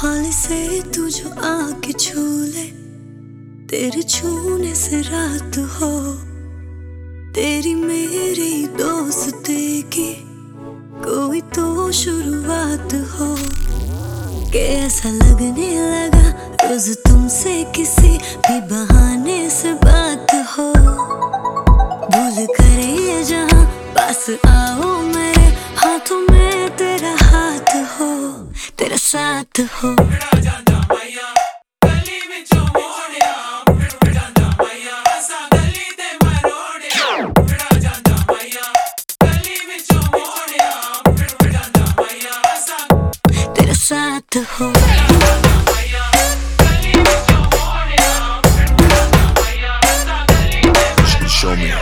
हौले से तू जो आके छू ले, तेरे छूने से रात हो, तेरी मेरी दोस्ती की कोई तो शुरुआत हो। कि ऐसा लगने लगा रोज तुमसे किसी भी बहाने से बात हो। भूल करे ये जहां पास आओ मेरे हाथों में तेरा हाथ हो, तेरा साथ हो। तेरा साथ हो। Show me.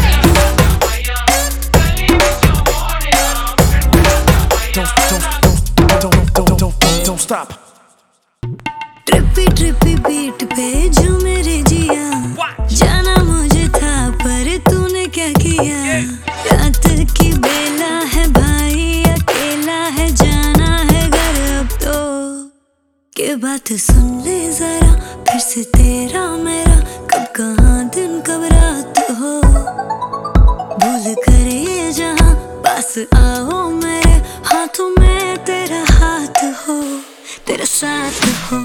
Don't stop. Trippy trippy beat पे जो मेरे जिया, जाना मुझे था पर तूने क्या किया। रात की बेला है भाई, अकेला है जाना है घर अब तो। के बात सुन ले जरा फिर से तेरा मेरा, कब कहाँ दिन कब रात हो। भूल करे जहाँ पास आओ मेरे हाथों में तेरा हाथ हो, तेरा साथ हो।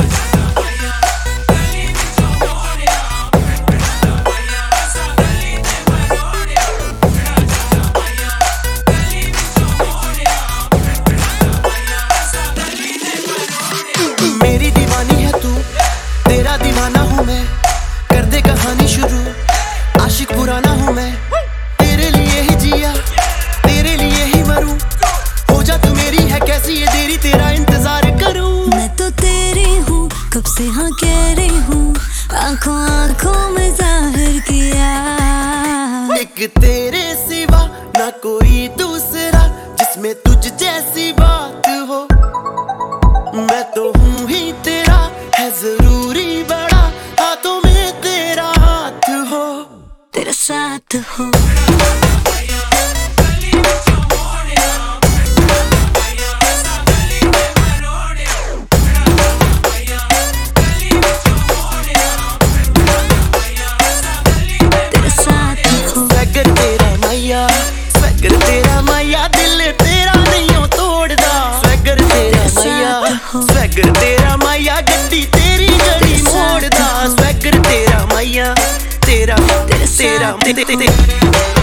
मेरी दीवानी है तू, तेरा दीवाना हूँ मैं, कर दे कहानी शुरू, आशिक पुराना हूँ मैं। तेरे लिए ही जिया, तेरे लिए ही मरूं, हो जा तू मेरी है कैसी ये देरी, तेरा इंतजार करूं। मैं तो तेरी हूँ कब से हाँ कह रही हूँ, आंखों आंखों में जाहिर किया। एक तेरे सिवा ना कोई दूसरा जिसमें तुझ जैसी बात हो। मैं तो हूँ ही तेरा, है जरूरी बड़ा, हाथों में तेरा हाथ हो, तेरा साथ हो। स्वैगर तेरा मैया, स्वैगर तेरा मैया, दिल तेरा नहीं हो तोड़दा। स्वैगर तेरा मैया, स्वैगर तेरा मैया, गड्डी तेरी गड़ी मोड़दा। स्वैगर तेरा मैया, तेरा तेरा तेरा